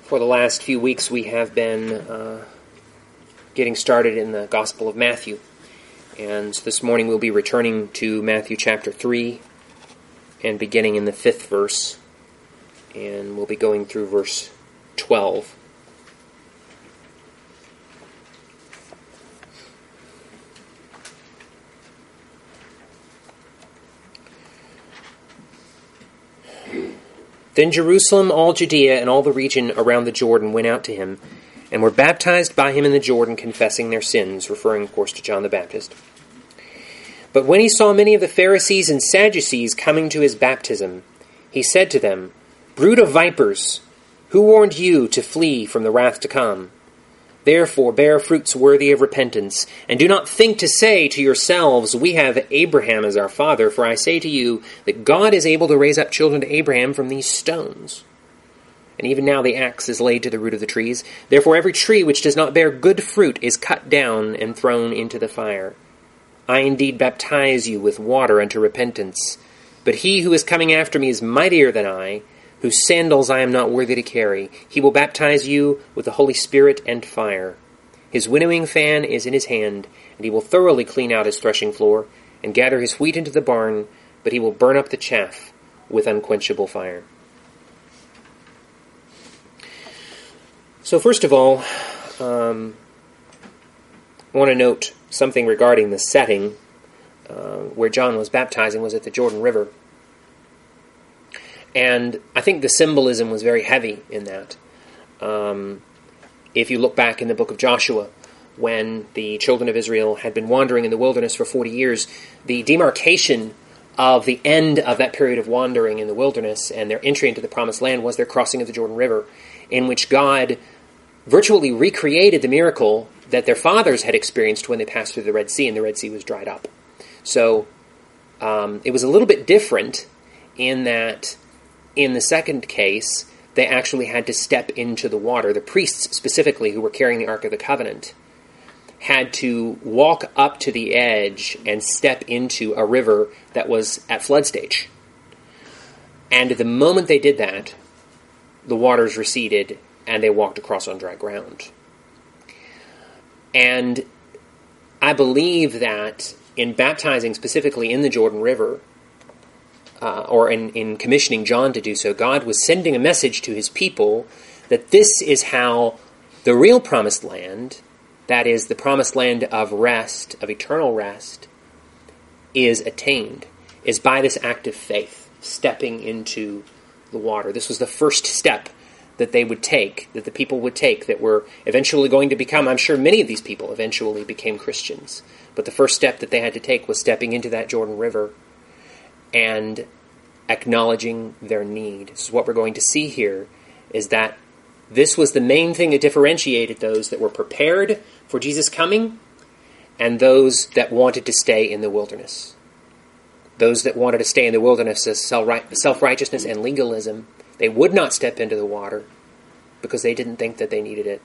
For the last few weeks, we have been getting started in the Gospel of Matthew. And this morning we'll be returning to Matthew chapter 3 and beginning in the 5th verse. And we'll be going through verse 12. Then Jerusalem, all Judea, and all the region around the Jordan went out to him, and were baptized by him in the Jordan, confessing their sins, referring, of course, to John the Baptist. But when he saw many of the Pharisees and Sadducees coming to his baptism, he said to them, "Brood of vipers, who warned you to flee from the wrath to come? Therefore bear fruits worthy of repentance, and do not think to say to yourselves, 'We have Abraham as our father,' for I say to you that God is able to raise up children to Abraham from these stones. And even now the axe is laid to the root of the trees. Therefore every tree which does not bear good fruit is cut down and thrown into the fire. I indeed baptize you with water unto repentance, but he who is coming after me is mightier than I, whose sandals I am not worthy to carry. He will baptize you with the Holy Spirit and fire. His winnowing fan is in his hand, and he will thoroughly clean out his threshing floor, and gather his wheat into the barn, but he will burn up the chaff with unquenchable fire." So first of all, I want to note something regarding the setting. Where John was baptizing was at the Jordan River. And I think the symbolism was very heavy in that. If you look back in the book of Joshua, when the children of Israel had been wandering in the wilderness for 40 years, the demarcation of the end of that period of wandering in the wilderness and their entry into the promised land was their crossing of the Jordan River, in which God virtually recreated the miracle that their fathers had experienced when they passed through the Red Sea, and the Red Sea was dried up. So it was a little bit different in that in the second case, they actually had to step into the water. The priests, specifically, who were carrying the Ark of the Covenant, had to walk up to the edge and step into a river that was at flood stage. And the moment they did that, the waters receded, and they walked across on dry ground. And I believe that in baptizing specifically in the Jordan River, or in commissioning John to do so, God was sending a message to his people that this is how the real promised land, that is the promised land of rest, of eternal rest, is attained, is by this act of faith, stepping into the water. This was the first step that they would take, that the people would take, that were eventually going to become, I'm sure many of these people eventually became Christians. But the first step that they had to take was stepping into that Jordan River and acknowledging their need. This is what we're going to see here, is that this was the main thing that differentiated those that were prepared for Jesus' coming and those that wanted to stay in the wilderness. Those that wanted to stay in the wilderness as self-righteousness and legalism, they would not step into the water because they didn't think that they needed it.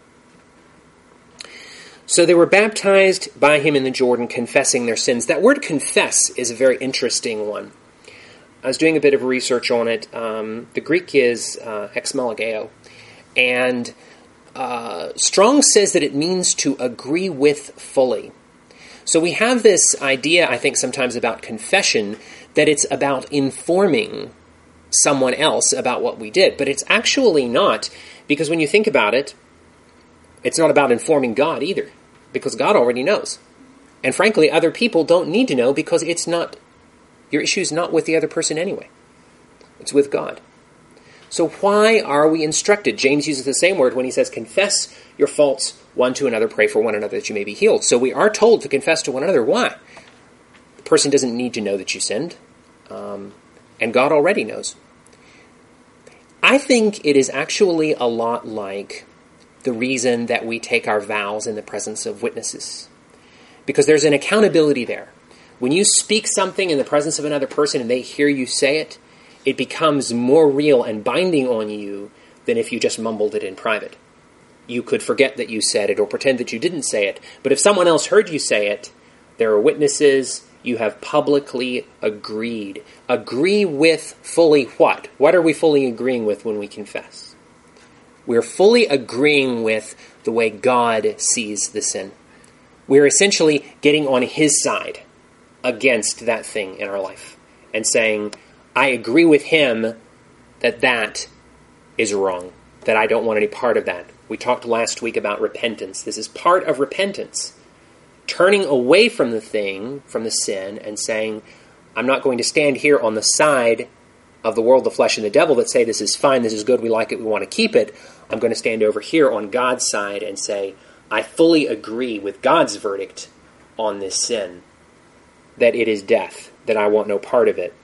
So they were baptized by him in the Jordan, confessing their sins. That word confess is a very interesting one. I was doing a bit of research on it. The Greek is exmelageo. And Strong says that it means to agree with fully. So we have this idea, I think, sometimes about confession, that it's about informing someone else about what we did. But it's actually not, because when you think about it, it's not about informing God either, because God already knows. And frankly, other people don't need to know, because it's not, your issue is not with the other person anyway. It's with God. So why are we instructed? James uses the same word when he says, confess your faults one to another, pray for one another that you may be healed. So we are told to confess to one another. Why? The person doesn't need to know that you sinned, and God already knows. I think it is actually a lot like the reason that we take our vows in the presence of witnesses. Because there's an accountability there. When you speak something in the presence of another person and they hear you say it, it becomes more real and binding on you than if you just mumbled it in private. You could forget that you said it or pretend that you didn't say it. But if someone else heard you say it, there are witnesses. You have publicly agreed. Agree with fully what? What are we fully agreeing with when we confess? We're fully agreeing with the way God sees the sin. We're essentially getting on his side against that thing in our life and saying, I agree with him that that is wrong, that I don't want any part of that. We talked last week about repentance. This is part of repentance. Turning away from the thing, from the sin, and saying, I'm not going to stand here on the side of the world, the flesh, and the devil that say this is fine, this is good, we like it, we want to keep it. I'm going to stand over here on God's side and say, I fully agree with God's verdict on this sin, that it is death, that I want no part of it.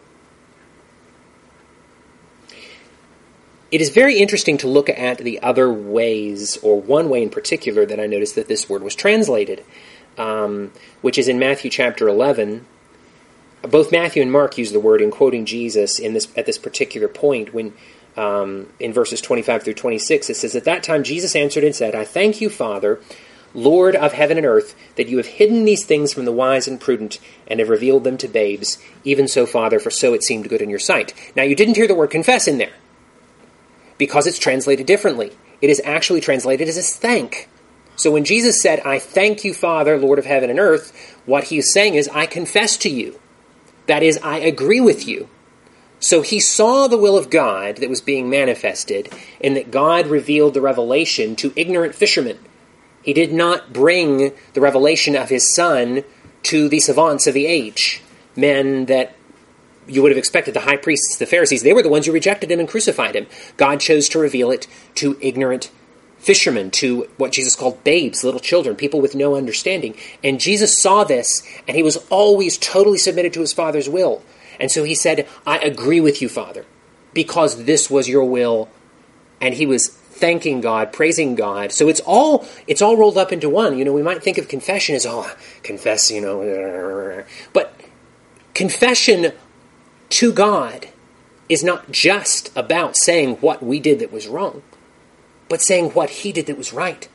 It is very interesting to look at the other ways, or one way in particular that I noticed that this word was translated, which is in Matthew chapter 11. Both Matthew and Mark use the word in quoting Jesus at this particular point when in verses 25 through 26, it says, At that time Jesus answered and said, I thank you, Father, Lord of heaven and earth, that you have hidden these things from the wise and prudent and have revealed them to babes. Even so, Father, for so it seemed good in your sight. Now, you didn't hear the word confess in there because it's translated differently. It is actually translated as a thank. So when Jesus said, I thank you, Father, Lord of heaven and earth, what he is saying is, I confess to you. That is, I agree with you. So he saw the will of God that was being manifested, in that God revealed the revelation to ignorant fishermen. He did not bring the revelation of his Son to the savants of the age, men that you would have expected, the high priests, the Pharisees. They were the ones who rejected him and crucified him. God chose to reveal it to ignorant fishermen, to what Jesus called babes, little children, people with no understanding. And Jesus saw this, and he was always totally submitted to his Father's will. And so he said, I agree with you, Father, because this was your will. And he was thanking God, praising God. So it's all rolled up into one. We might think of confession as, confess, But confession to God is not just about saying what we did that was wrong, but saying what he did that was right.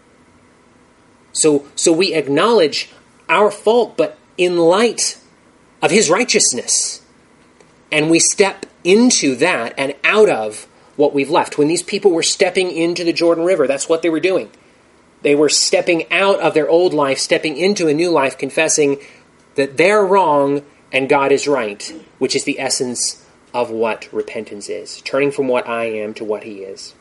So we acknowledge our fault, but in light of his righteousness. And we step into that and out of what we've left. When these people were stepping into the Jordan River, that's what they were doing. They were stepping out of their old life, stepping into a new life, confessing that they're wrong and God is right, which is the essence of what repentance is. Turning from what I am to what he is.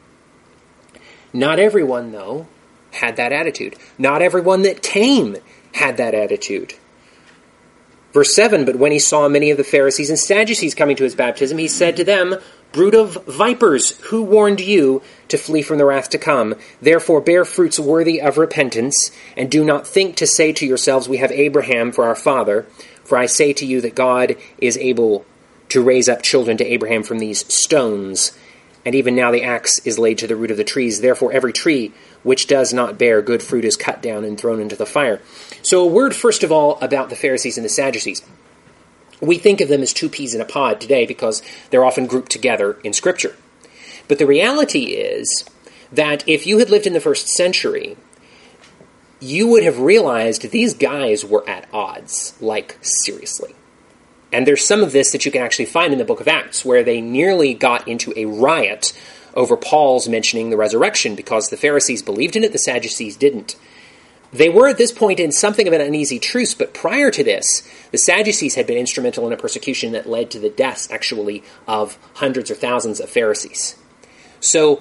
Not everyone, though, had that attitude. Not everyone that came had that attitude. Verse 7, But when he saw many of the Pharisees and Sadducees coming to his baptism, he said to them, Brood of vipers, who warned you to flee from the wrath to come? Therefore bear fruits worthy of repentance, and do not think to say to yourselves, We have Abraham for our father. For I say to you that God is able to raise up children to Abraham from these stones. And even now the axe is laid to the root of the trees. Therefore every tree which does not bear good fruit is cut down and thrown into the fire. So a word, first of all, about the Pharisees and the Sadducees. We think of them as two peas in a pod today because they're often grouped together in Scripture. But the reality is that if you had lived in the first century, you would have realized these guys were at odds, like seriously. And there's some of this that you can actually find in the book of Acts, where they nearly got into a riot over Paul's mentioning the resurrection, because the Pharisees believed in it, the Sadducees didn't. They were at this point in something of an uneasy truce, but prior to this, the Sadducees had been instrumental in a persecution that led to the deaths, actually, of hundreds or thousands of Pharisees. So,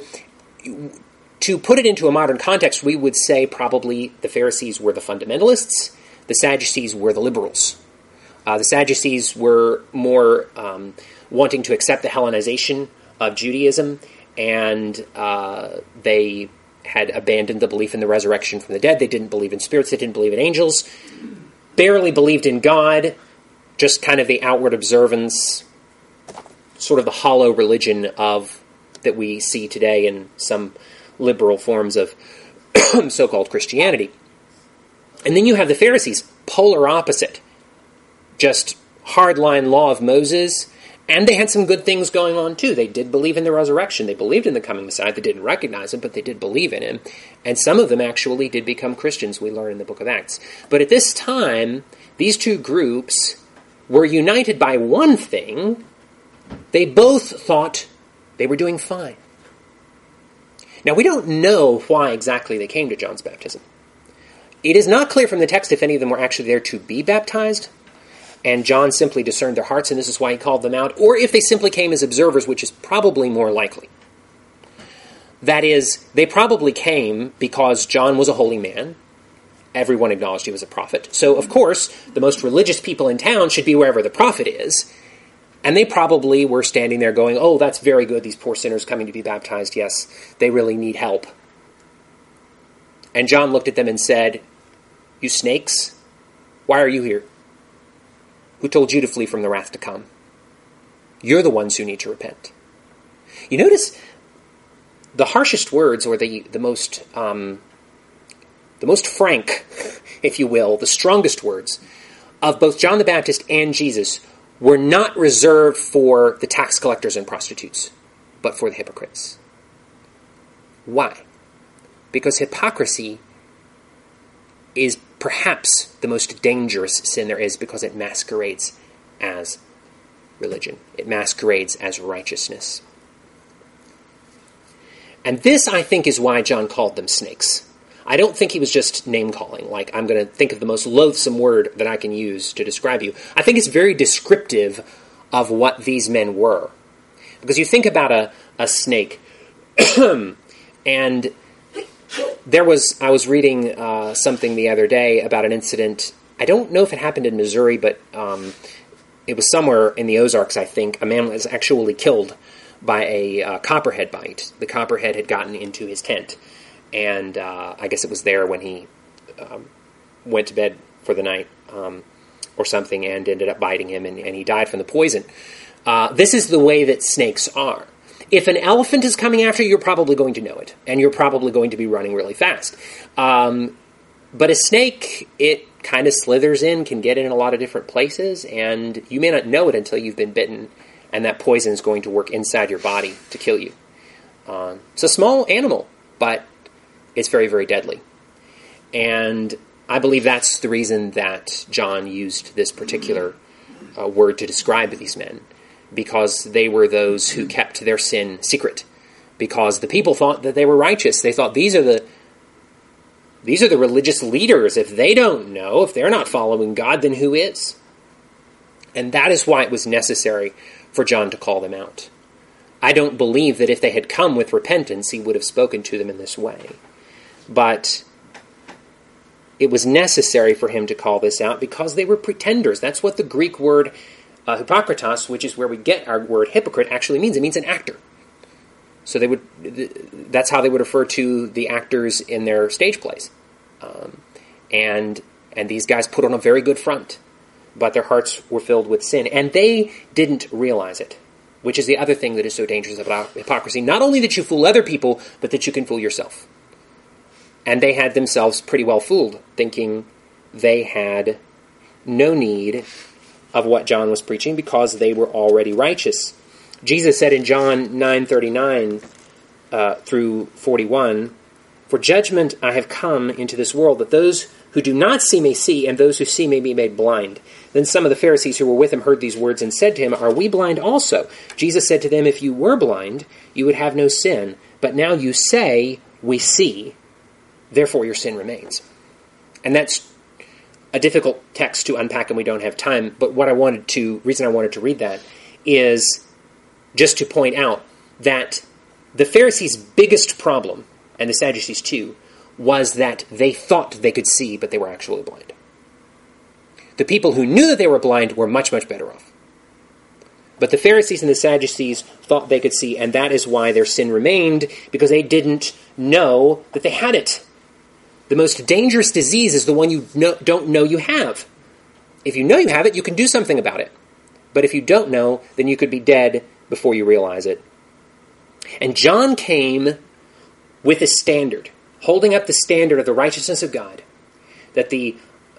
to put it into a modern context, we would say probably the Pharisees were the fundamentalists, the Sadducees were the liberals. The Sadducees were more wanting to accept the Hellenization of Judaism, and they had abandoned the belief in the resurrection from the dead. They didn't believe in spirits. They didn't believe in angels. Barely believed in God, just kind of the outward observance, sort of the hollow religion of that we see today in some liberal forms of so-called Christianity. And then you have the Pharisees, polar opposite. Just hardline law of Moses, and they had some good things going on too. They did believe in the resurrection. They believed in the coming Messiah. They didn't recognize him, but they did believe in him. And some of them actually did become Christians, we learn in the book of Acts. But at this time, these two groups were united by one thing. They both thought they were doing fine. Now, we don't know why exactly they came to John's baptism. It is not clear from the text if any of them were actually there to be baptized, and John simply discerned their hearts, and this is why he called them out, or if they simply came as observers, which is probably more likely. That is, they probably came because John was a holy man. Everyone acknowledged he was a prophet. So, of course, the most religious people in town should be wherever the prophet is. And they probably were standing there going, oh, that's very good, these poor sinners coming to be baptized. Yes, they really need help. And John looked at them and said, you snakes, why are you here? Who told you to flee from the wrath to come? You're the ones who need to repent. You notice the harshest words, or the most frank, if you will, the strongest words of both John the Baptist and Jesus were not reserved for the tax collectors and prostitutes, but for the hypocrites. Why? Because hypocrisy is perhaps the most dangerous sin there is, because it masquerades as religion. It masquerades as righteousness. And this, I think, is why John called them snakes. I don't think he was just name-calling, like, I'm going to think of the most loathsome word that I can use to describe you. I think it's very descriptive of what these men were. Because you think about a snake, and I was reading something the other day about an incident. I don't know if it happened in Missouri, but it was somewhere in the Ozarks, I think. A man was actually killed by a copperhead bite. The copperhead had gotten into his tent. And I guess it was there when he went to bed for the night or something, and ended up biting him, and he died from the poison. This is the way that snakes are. If an elephant is coming after you, you're probably going to know it, and you're probably going to be running really fast. But a snake, it kind of slithers in, can get in a lot of different places, and you may not know it until you've been bitten, and that poison is going to work inside your body to kill you. It's a small animal, but it's very, very deadly. And I believe that's the reason that John used this particular word to describe these men, because they were those who kept their sin secret, because the people thought that they were righteous. They thought, these are the religious leaders. If they don't know, if they're not following God, then who is? And that is why it was necessary for John to call them out. I don't believe that if they had come with repentance, he would have spoken to them in this way. But it was necessary for him to call this out because they were pretenders. That's what the Greek word hypokritos, which is where we get our word hypocrite, actually means. It means an actor. So that's how they would refer to the actors in their stage plays. And these guys put on a very good front, but their hearts were filled with sin. And they didn't realize it, which is the other thing that is so dangerous about hypocrisy. Not only that you fool other people, but that you can fool yourself. And they had themselves pretty well fooled, thinking they had no need of what John was preaching because they were already righteous. Jesus said in John 9:39 through 41, "For judgment I have come into this world, that those who do not see may see, and those who see may be made blind." Then some of the Pharisees who were with him heard these words and said to him, "Are we blind also?" Jesus said to them, "If you were blind, you would have no sin. But now you say, 'We see,' therefore your sin remains." And that's a difficult text to unpack, and we don't have time. But reason I wanted to read that is just to point out that the Pharisees' biggest problem, and the Sadducees too, was that they thought they could see, but they were actually blind. The people who knew that they were blind were much, much better off. But the Pharisees and the Sadducees thought they could see, and that is why their sin remained, because they didn't know that they had it. The most dangerous disease is the one you don't know you have. If you know you have it, you can do something about it. But if you don't know, then you could be dead before you realize it. And John came with a standard, holding up the standard of the righteousness of God, that the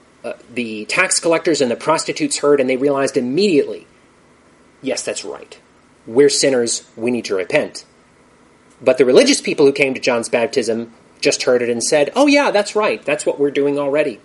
tax collectors and the prostitutes heard, and they realized immediately, yes, that's right. We're sinners. We need to repent. But the religious people who came to John's baptism just heard it and said, "Oh yeah, that's right. That's what we're doing already."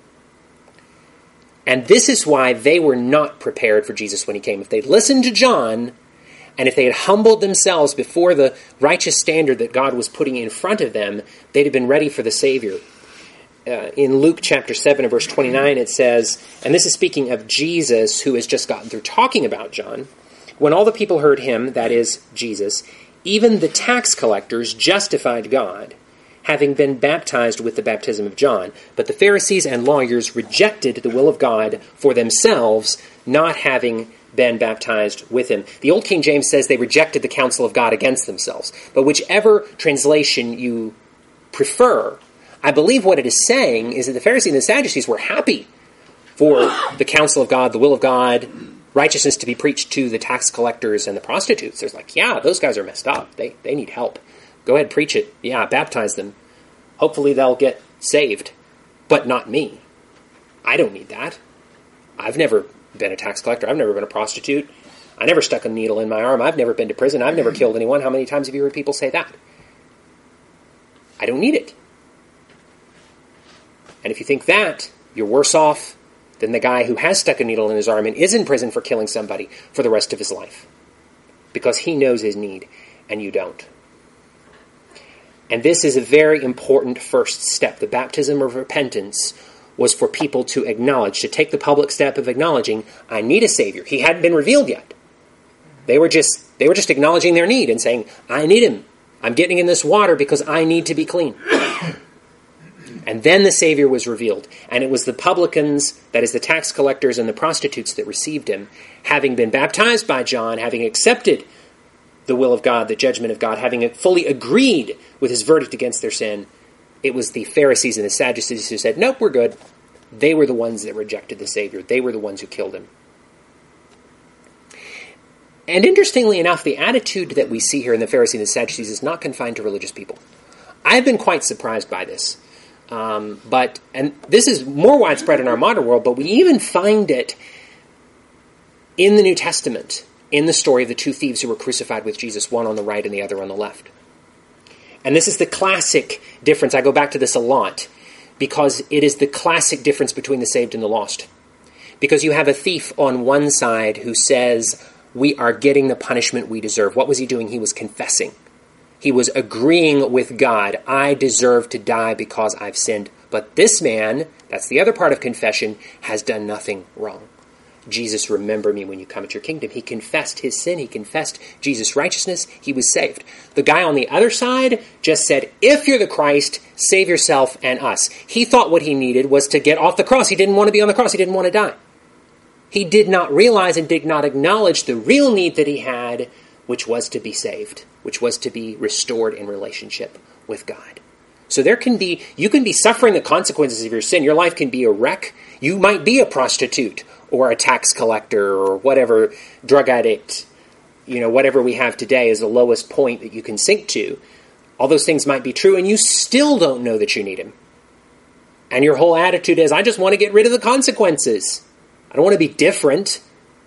And this is why they were not prepared for Jesus when he came. If they'd listened to John, And if they had humbled themselves before the righteous standard that God was putting in front of them, they'd have been ready for the Savior. In Luke chapter 7 and verse 29, it says, and this is speaking of Jesus, who has just gotten through talking about John, when all the people heard him, that is, Jesus, even the tax collectors justified God, having been baptized with the baptism of John. But the Pharisees and lawyers rejected the will of God for themselves, not having been baptized with him. The Old King James says they rejected the counsel of God against themselves. But whichever translation you prefer, I believe what it is saying is that the Pharisees and the Sadducees were happy for the counsel of God, the will of God, righteousness to be preached to the tax collectors and the prostitutes. There's like, yeah, those guys are messed up. They need help. Go ahead, preach it. Yeah, baptize them. Hopefully they'll get saved. But not me. I don't need that. I've never been a tax collector. I've never been a prostitute. I never stuck a needle in my arm. I've never been to prison. I've never killed anyone. How many times have you heard people say that? I don't need it. And if you think that, you're worse off than the guy who has stuck a needle in his arm and is in prison for killing somebody for the rest of his life. Because he knows his need, and you don't. And this is a very important first step. The baptism of repentance was for people to acknowledge, to take the public step of acknowledging, I need a Savior. He hadn't been revealed yet. They were just acknowledging their need and saying, I need him. I'm getting in this water because I need to be clean. And then the Savior was revealed. And it was the publicans, that is the tax collectors and the prostitutes, that received him, having been baptized by John, having accepted the will of God, the judgment of God, having fully agreed with his verdict against their sin. It was the Pharisees and the Sadducees who said, nope, we're good. They were the ones that rejected the Savior. They were the ones who killed him. And interestingly enough, the attitude that we see here in the Pharisees and the Sadducees is not confined to religious people. I've been quite surprised by this. And this is more widespread in our modern world, but we even find it in the New Testament, in the story of the two thieves who were crucified with Jesus, one on the right and the other on the left. And this is the classic difference. I go back to this a lot, because it is the classic difference between the saved and the lost. Because you have a thief on one side who says, we are getting the punishment we deserve. What was he doing? He was confessing. He was agreeing with God. I deserve to die because I've sinned. But this man, that's the other part of confession, has done nothing wrong. Jesus, remember me when you come at your kingdom. He confessed his sin. He confessed Jesus' righteousness. He was saved. The guy on the other side just said, if you're the Christ, save yourself and us. He thought what he needed was to get off the cross. He didn't want to be on the cross. He didn't want to die. He did not realize and did not acknowledge the real need that he had, which was to be saved, which was to be restored in relationship with God. So you can be suffering the consequences of your sin. Your life can be a wreck. You might be a prostitute or a tax collector or whatever, drug addict, whatever we have today is the lowest point that you can sink to. All those things might be true, and you still don't know that you need him. And your whole attitude is, I just want to get rid of the consequences. I don't want to be different.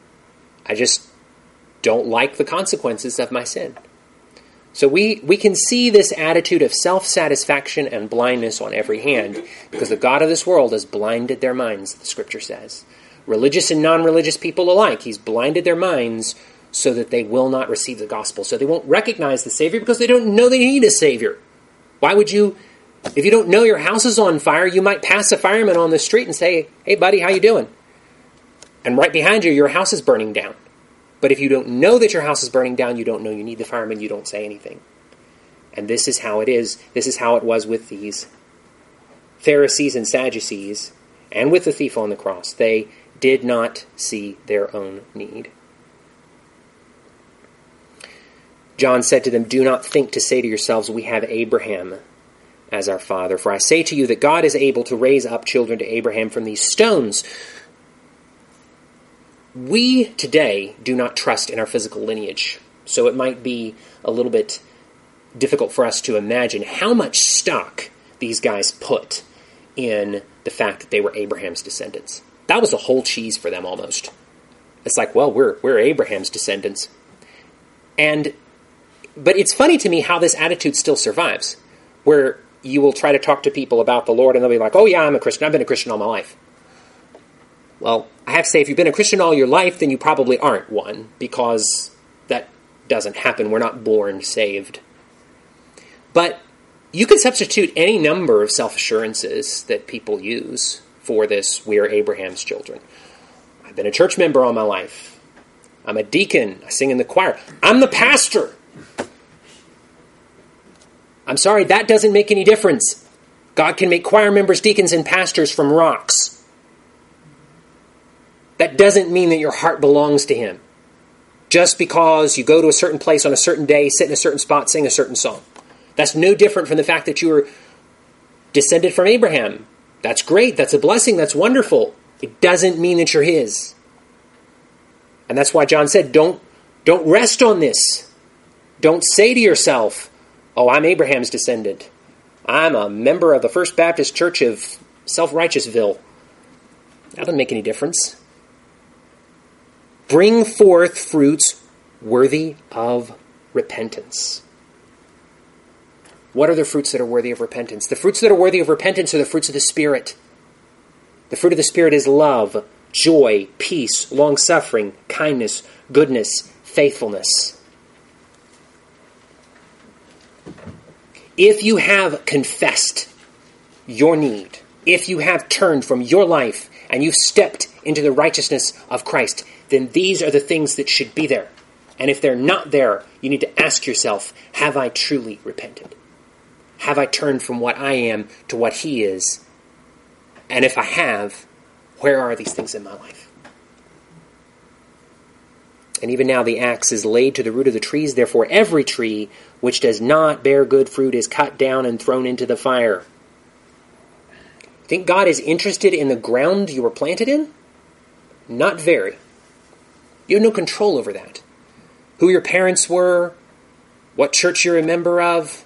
I just don't like the consequences of my sin. So we can see this attitude of self-satisfaction and blindness on every hand, because the God of this world has blinded their minds, the Scripture says. Religious and non-religious people alike, he's blinded their minds so that they will not receive the gospel, so they won't recognize the Savior because they don't know they need a Savior. Why would you, if you don't know your house is on fire, you might pass a fireman on the street and say, hey buddy, how you doing? And right behind you, your house is burning down. But if you don't know that your house is burning down, you don't know you need the fireman, you don't say anything. And this is how it is. This is how it was with these Pharisees and Sadducees, and with the thief on the cross. They did not see their own need. John said to them, do not think to say to yourselves, we have Abraham as our father. For I say to you that God is able to raise up children to Abraham from these stones. We today do not trust in our physical lineage, so it might be a little bit difficult for us to imagine how much stock these guys put in the fact that they were Abraham's descendants. That was a whole cheese for them almost. It's like, well, we're Abraham's descendants. But it's funny to me how this attitude still survives, where you will try to talk to people about the Lord and they'll be like, oh yeah, I'm a Christian. I've been a Christian all my life. Well, I have to say, if you've been a Christian all your life, then you probably aren't one, because that doesn't happen. We're not born saved. But you can substitute any number of self-assurances that people use for this, we are Abraham's children. I've been a church member all my life. I'm a deacon. I sing in the choir. I'm the pastor. I'm sorry, that doesn't make any difference. God can make choir members, deacons, and pastors from rocks. That doesn't mean that your heart belongs to him. Just because you go to a certain place on a certain day, sit in a certain spot, sing a certain song. That's no different from the fact that you were descended from Abraham. That's great. That's a blessing. That's wonderful. It doesn't mean that you're his. And that's why John said, don't rest on this. Don't say to yourself, oh, I'm Abraham's descendant. I'm a member of the First Baptist Church of Self-Righteousville. That doesn't make any difference. Bring forth fruits worthy of repentance. What are the fruits that are worthy of repentance? The fruits that are worthy of repentance are the fruits of the Spirit. The fruit of the Spirit is love, joy, peace, long-suffering, kindness, goodness, faithfulness. If you have confessed your need, if you have turned from your life and you've stepped into the righteousness of Christ, then these are the things that should be there. And if they're not there, you need to ask yourself, have I truly repented? Have I turned from what I am to what he is? And if I have, where are these things in my life? And even now the axe is laid to the root of the trees. Therefore every tree which does not bear good fruit is cut down and thrown into the fire. Think God is interested in the ground you were planted in? Not very. You have no control over that. Who your parents were, what church you're a member of,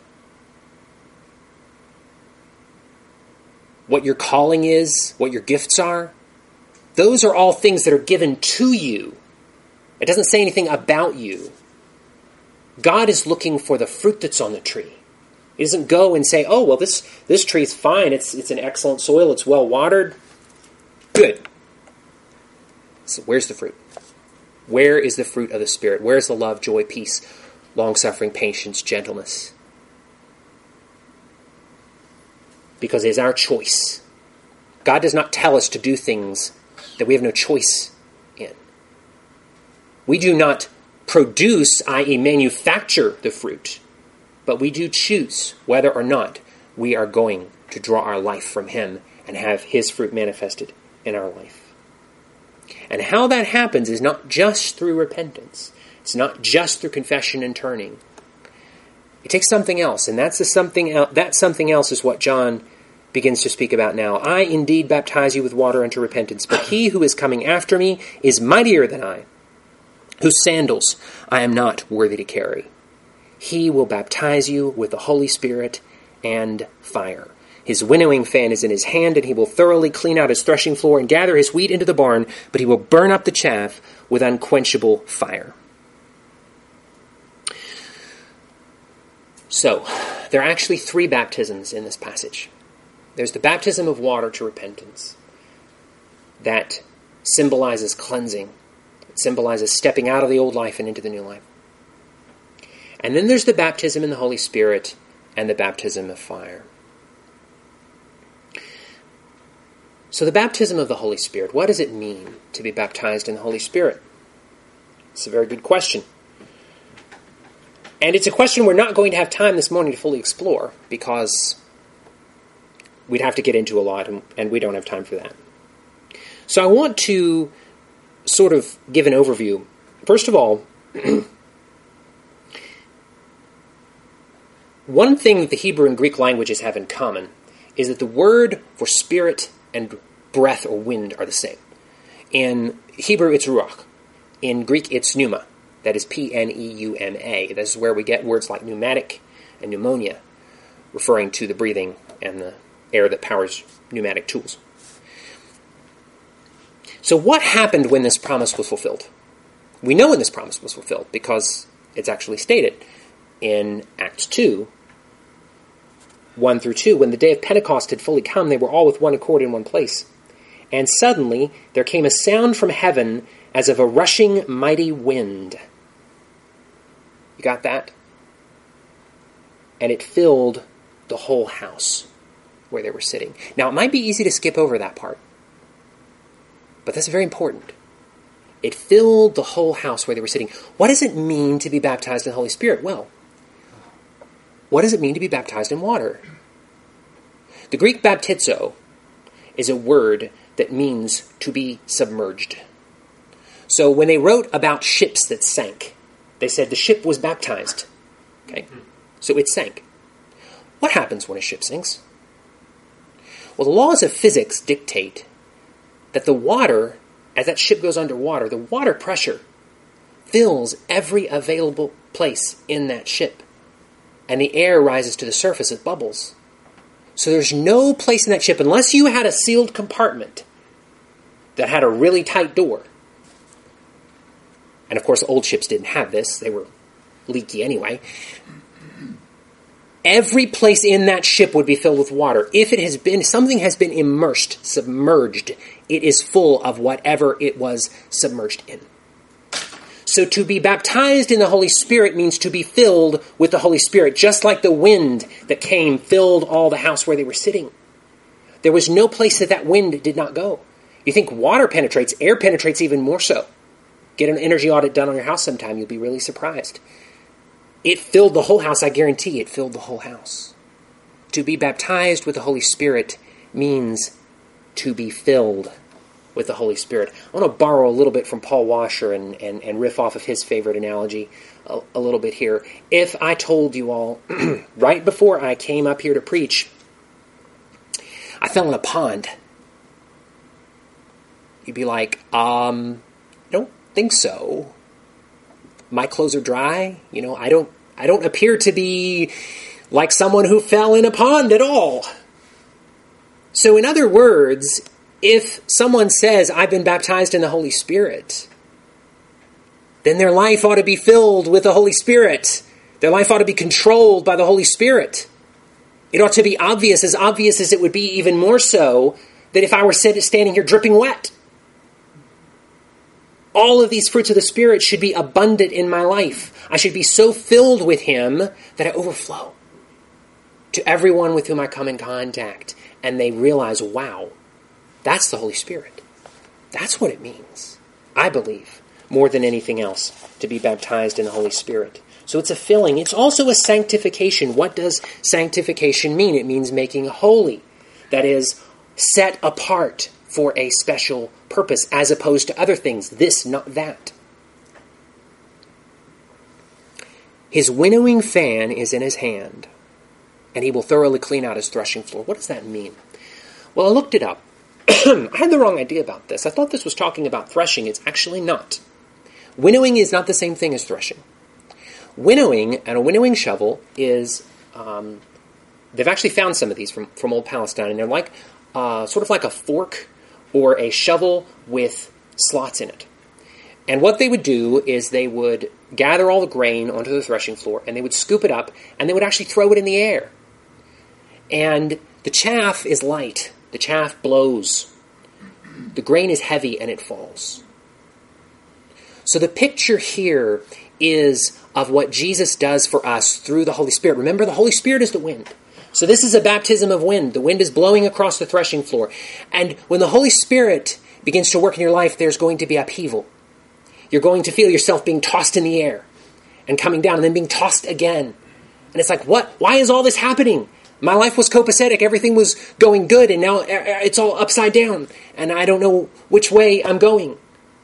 what your calling is, what your gifts are. Those are all things that are given to you. It doesn't say anything about you. God is looking for the fruit that's on the tree. He doesn't go and say, oh, well, this tree is fine. It's in excellent soil. It's well watered. Good. So where's the fruit? Where is the fruit of the Spirit? Where is the love, joy, peace, long-suffering, patience, gentleness? Because it is our choice. God does not tell us to do things that we have no choice in. We do not produce, i.e. manufacture the fruit, but we do choose whether or not we are going to draw our life from him and have his fruit manifested in our life. And how that happens is not just through repentance. It's not just through confession and turning. It takes something else, and that something else is what John begins to speak about now. I indeed baptize you with water unto repentance, but he who is coming after me is mightier than I, whose sandals I am not worthy to carry. He will baptize you with the Holy Spirit and fire. His winnowing fan is in his hand, and he will thoroughly clean out his threshing floor and gather his wheat into the barn, but he will burn up the chaff with unquenchable fire. So, there are actually 3 baptisms in this passage. There's the baptism of water to repentance. That symbolizes cleansing. It symbolizes stepping out of the old life and into the new life. And then there's the baptism in the Holy Spirit and the baptism of fire. So the baptism of the Holy Spirit, what does it mean to be baptized in the Holy Spirit? It's a very good question. And it's a question we're not going to have time this morning to fully explore because we'd have to get into a lot and we don't have time for that. So I want to sort of give an overview. First of all, one thing that the Hebrew and Greek languages have in common is that the word for spirit and breath or wind are the same. In Hebrew, it's ruach. In Greek, it's pneuma. That is P-N-E-U-M-A. This is where we get words like pneumatic and pneumonia, referring to the breathing and the air that powers pneumatic tools. So what happened when this promise was fulfilled? We know when this promise was fulfilled because it's actually stated in Acts 2, 1 through 2. When the day of Pentecost had fully come, they were all with one accord in one place. And suddenly there came a sound from heaven as of a rushing mighty wind. You got that? And it filled the whole house where they were sitting. Now, it might be easy to skip over that part, but that's very important. It filled the whole house where they were sitting. What does it mean to be baptized in the Holy Spirit? Well, what does it mean to be baptized in water? The Greek baptizo is a word that means to be submerged. So when they wrote about ships that sank, they said the ship was baptized. Okay? So it sank. What happens when a ship sinks? Well, the laws of physics dictate that the water, as that ship goes underwater, the water pressure fills every available place in that ship. And the air rises to the surface as bubbles. So there's no place in that ship, unless you had a sealed compartment that had a really tight door. And of course, old ships didn't have this. They were leaky anyway. Every place in that ship would be filled with water. If it has been, something has been immersed, submerged, it is full of whatever it was submerged in. So to be baptized in the Holy Spirit means to be filled with the Holy Spirit, just like the wind that came filled all the house where they were sitting. There was no place that wind did not go. You think water penetrates, air penetrates even more so. Get an energy audit done on your house sometime, you'll be really surprised. It filled the whole house, I guarantee it filled the whole house. To be baptized with the Holy Spirit means to be filled with the Holy Spirit. I want to borrow a little bit from Paul Washer and riff off of his favorite analogy a little bit here. If I told you all, right before I came up here to preach, I fell in a pond, you'd be like, I don't think so. My clothes are dry. I don't appear to be like someone who fell in a pond at all. So in other words, if someone says, I've been baptized in the Holy Spirit, then their life ought to be filled with the Holy Spirit. Their life ought to be controlled by the Holy Spirit. It ought to be obvious as it would be even more so, that if I were standing here dripping wet. All of these fruits of the Spirit should be abundant in my life. I should be so filled with Him that I overflow to everyone with whom I come in contact. And they realize, wow, that's the Holy Spirit. That's what it means, I believe, more than anything else, to be baptized in the Holy Spirit. So it's a filling. It's also a sanctification. What does sanctification mean? It means making holy. That is, set apart for a special purpose, as opposed to other things. This, not that. His winnowing fan is in his hand, and he will thoroughly clean out his threshing floor. What does that mean? Well, I looked it up. I had the wrong idea about this. I thought this was talking about threshing. It's actually not. Winnowing is not the same thing as threshing. Winnowing and a winnowing shovel is, they've actually found some of these from old Palestine, and they're like, sort of like a fork or a shovel with slots in it. And what they would do is they would gather all the grain onto the threshing floor, and they would scoop it up, and they would actually throw it in the air. And the chaff is light. The chaff blows. The grain is heavy, and it falls. So the picture here is of what Jesus does for us through the Holy Spirit. Remember, the Holy Spirit is the wind. So this is a baptism of wind. The wind is blowing across the threshing floor. And when the Holy Spirit begins to work in your life, there's going to be upheaval. You're going to feel yourself being tossed in the air and coming down and then being tossed again. And it's like, what? Why is all this happening? My life was copacetic. Everything was going good, and now it's all upside down. And I don't know which way I'm going.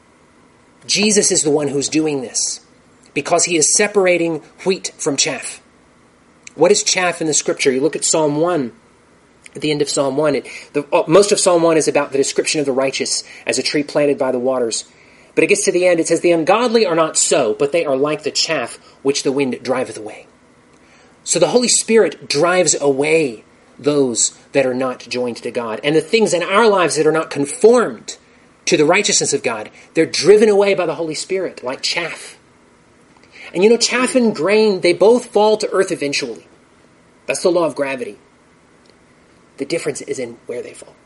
Jesus is the one who's doing this because he is separating wheat from chaff. What is chaff in the Scripture? You look at Psalm 1. At the end of Psalm 1, most of Psalm 1 is about the description of the righteous as a tree planted by the waters. But it gets to the end, it says, the ungodly are not so, but they are like the chaff which the wind driveth away. So the Holy Spirit drives away those that are not joined to God. And the things in our lives that are not conformed to the righteousness of God, they're driven away by the Holy Spirit, like chaff. And chaff and grain, they both fall to earth eventually. That's the law of gravity. The difference is in where they fall.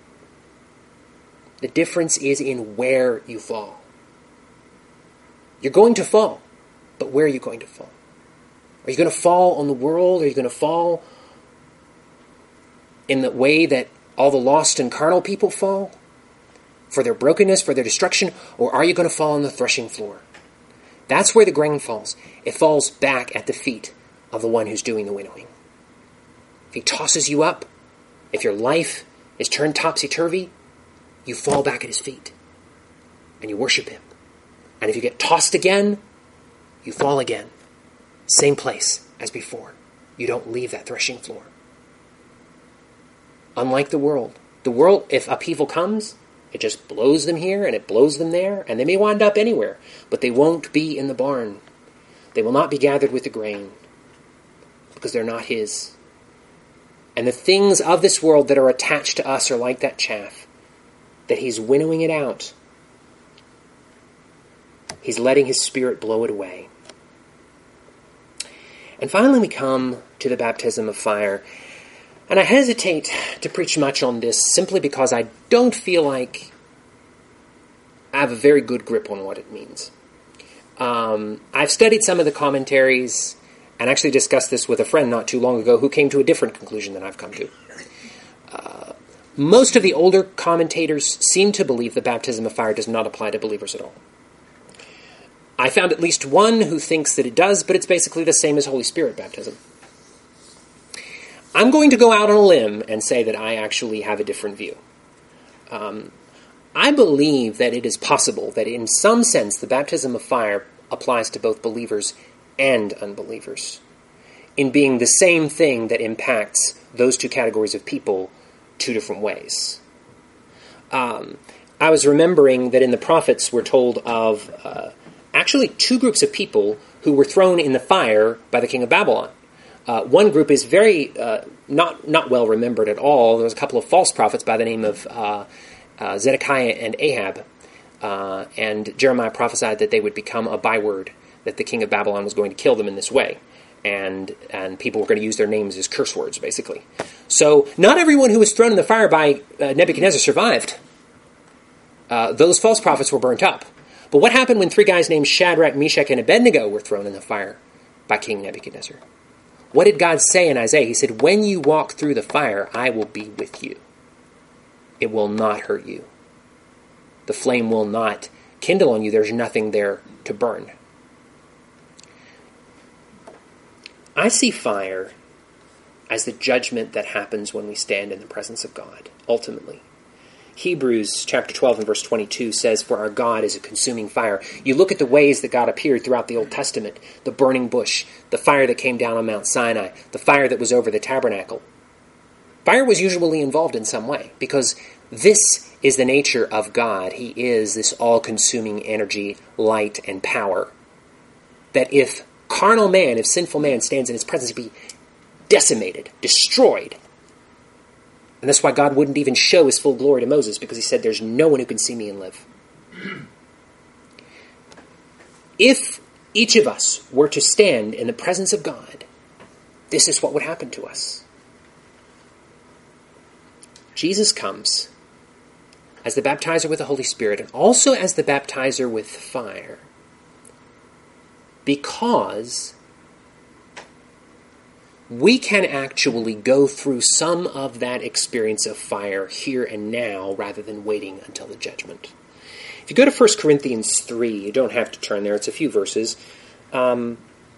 The difference is in where you fall. You're going to fall, but where are you going to fall? Are you going to fall on the world? Are you going to fall in the way that all the lost and carnal people fall? For their brokenness, for their destruction? Or are you going to fall on the threshing floor? That's where the grain falls. It falls back at the feet of the one who's doing the winnowing. If he tosses you up, if your life is turned topsy-turvy, you fall back at his feet and you worship him. And if you get tossed again, you fall again. Same place as before. You don't leave that threshing floor. Unlike the world, if upheaval comes, it just blows them here and it blows them there, and they may wind up anywhere, but they won't be in the barn. They will not be gathered with the grain because they're not his. And the things of this world that are attached to us are like that chaff, that he's winnowing it out. He's letting his Spirit blow it away. And finally we come to the baptism of fire. And I hesitate to preach much on this simply because I don't feel like I have a very good grip on what it means. I've studied some of the commentaries and actually discussed this with a friend not too long ago who came to a different conclusion than I've come to. Most of the older commentators seem to believe the baptism of fire does not apply to believers at all. I found at least one who thinks that it does, but it's basically the same as Holy Spirit baptism. I'm going to go out on a limb and say that I actually have a different view. I believe that it is possible that in some sense the baptism of fire applies to both believers and unbelievers, in being the same thing that impacts those two categories of people two different ways. I was remembering that in the prophets we're told of actually two groups of people who were thrown in the fire by the king of Babylon. One group is very not well remembered at all. There was a couple of false prophets by the name of Zedekiah and Ahab, and Jeremiah prophesied that they would become a byword, that the king of Babylon was going to kill them in this way, and people were going to use their names as curse words, basically. So not everyone who was thrown in the fire by Nebuchadnezzar survived. Those false prophets were burnt up. But what happened when three guys named Shadrach, Meshach, and Abednego were thrown in the fire by King Nebuchadnezzar? What did God say in Isaiah? He said, when you walk through the fire, I will be with you. It will not hurt you. The flame will not kindle on you. There's nothing there to burn. I see fire as the judgment that happens when we stand in the presence of God, ultimately. Hebrews chapter 12 and verse 22 says, for our God is a consuming fire. You look at the ways that God appeared throughout the Old Testament, the burning bush, the fire that came down on Mount Sinai, the fire that was over the tabernacle. Fire was usually involved in some way, because this is the nature of God. He is this all-consuming energy, light, and power. That if carnal man, if sinful man stands in his presence, he'd be decimated, destroyed. And that's why God wouldn't even show his full glory to Moses, because he said, there's no one who can see me and live. If each of us were to stand in the presence of God, this is what would happen to us. Jesus comes as the baptizer with the Holy Spirit and also as the baptizer with fire, because we can actually go through some of that experience of fire here and now rather than waiting until the judgment. If you go to 1 Corinthians 3, you don't have to turn there, it's a few verses. Paul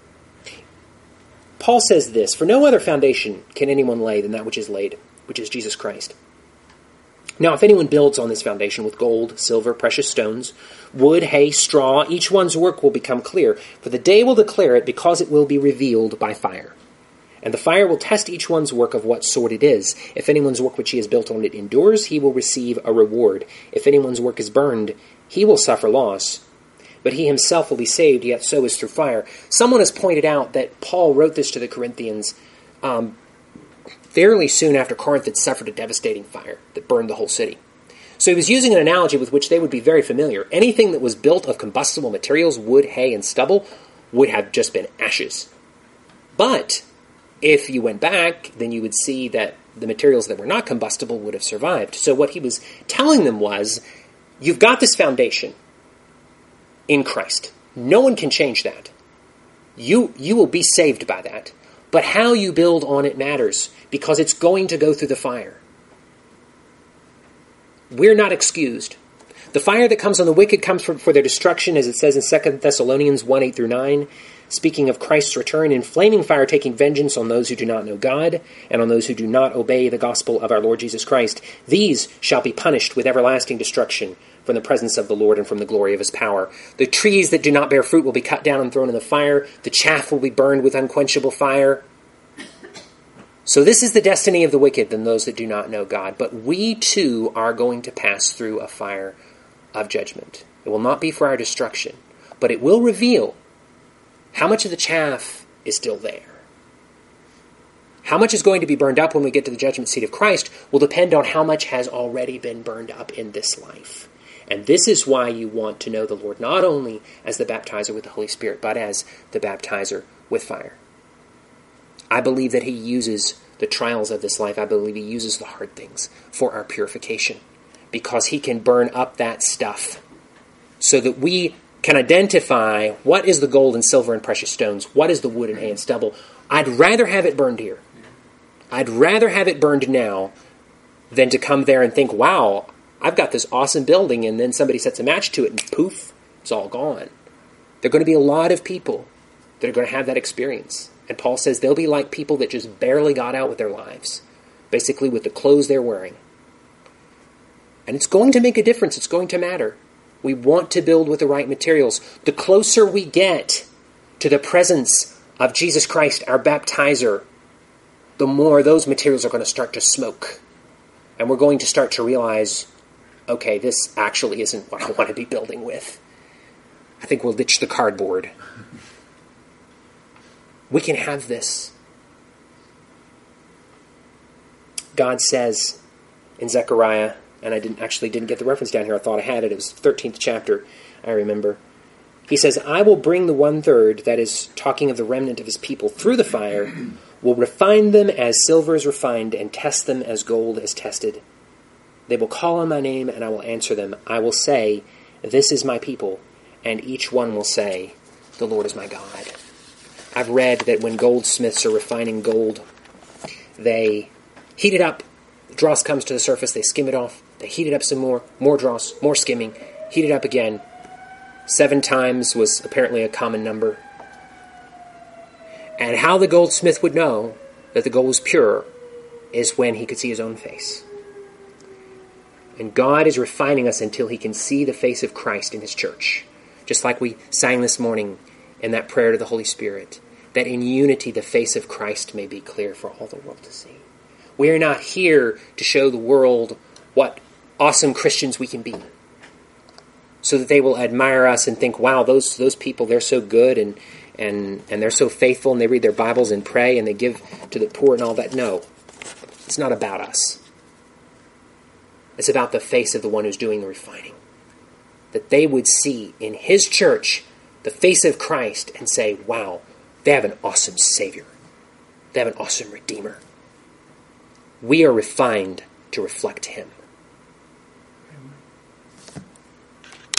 says this, for no other foundation can anyone lay than that which is laid, which is Jesus Christ. Now, if anyone builds on this foundation with gold, silver, precious stones, wood, hay, straw, each one's work will become clear, for the day will declare it, because it will be revealed by fire. And the fire will test each one's work of what sort it is. If anyone's work which he has built on it endures, he will receive a reward. If anyone's work is burned, he will suffer loss. But he himself will be saved, yet so is through fire. Someone has pointed out that Paul wrote this to the Corinthians fairly soon after Corinth had suffered a devastating fire that burned the whole city. So he was using an analogy with which they would be very familiar. Anything that was built of combustible materials, wood, hay, and stubble, would have just been ashes. But if you went back, then you would see that the materials that were not combustible would have survived. So what he was telling them was, you've got this foundation in Christ. No one can change that. You will be saved by that. But how you build on it matters, because it's going to go through the fire. We're not excused. The fire that comes on the wicked comes for their destruction, as it says in 2 Thessalonians 1, 8 through 9, speaking of Christ's return, in flaming fire taking vengeance on those who do not know God, and on those who do not obey the gospel of our Lord Jesus Christ. These shall be punished with everlasting destruction from the presence of the Lord and from the glory of his power. The trees that do not bear fruit will be cut down and thrown in the fire. The chaff will be burned with unquenchable fire. So this is the destiny of the wicked than those that do not know God. But we too are going to pass through a fire of judgment. It will not be for our destruction, but it will reveal how much of the chaff is still there. How much is going to be burned up when we get to the judgment seat of Christ will depend on how much has already been burned up in this life. And this is why you want to know the Lord not only as the baptizer with the Holy Spirit, but as the baptizer with fire. I believe that he uses the trials of this life. I believe he uses the hard things for our purification, because he can burn up that stuff so that we can identify what is the gold and silver and precious stones, what is the wood and hay and stubble. I'd rather have it burned here. I'd rather have it burned now than to come there and think, wow, I've got this awesome building, and then somebody sets a match to it and poof, it's all gone. There are going to be a lot of people that are going to have that experience. And Paul says they'll be like people that just barely got out with their lives, basically with the clothes they're wearing. And it's going to make a difference. It's going to matter. We want to build with the right materials. The closer we get to the presence of Jesus Christ, our baptizer, the more those materials are going to start to smoke. And we're going to start to realize, okay, this actually isn't what I want to be building with. I think we'll ditch the cardboard. We can have this. God says in Zechariah, and I didn't get the reference down here. I thought I had it. It was the 13th chapter, I remember. He says, I will bring the 1/3, that is talking of the remnant of his people, through the fire, will refine them as silver is refined, and test them as gold is tested. They will call on my name, and I will answer them. I will say, this is my people, and each one will say, the Lord is my God. I've read that when goldsmiths are refining gold, they heat it up. Dross comes to the surface, they skim it off. They heat it up some more dross, more skimming, heat it up again. 7 times was apparently a common number. And how the goldsmith would know that the gold was pure is when he could see his own face. And God is refining us until he can see the face of Christ in his church. Just like we sang this morning in that prayer to the Holy Spirit, that in unity the face of Christ may be clear for all the world to see. We are not here to show the world what awesome Christians we can be, so that they will admire us and think, wow, those people, they're so good and they're so faithful, and they read their Bibles and pray and they give to the poor and all that. No, it's not about us. It's about the face of the one who's doing the refining. That they would see in his church the face of Christ and say, wow, they have an awesome Savior. They have an awesome Redeemer. We are refined to reflect him.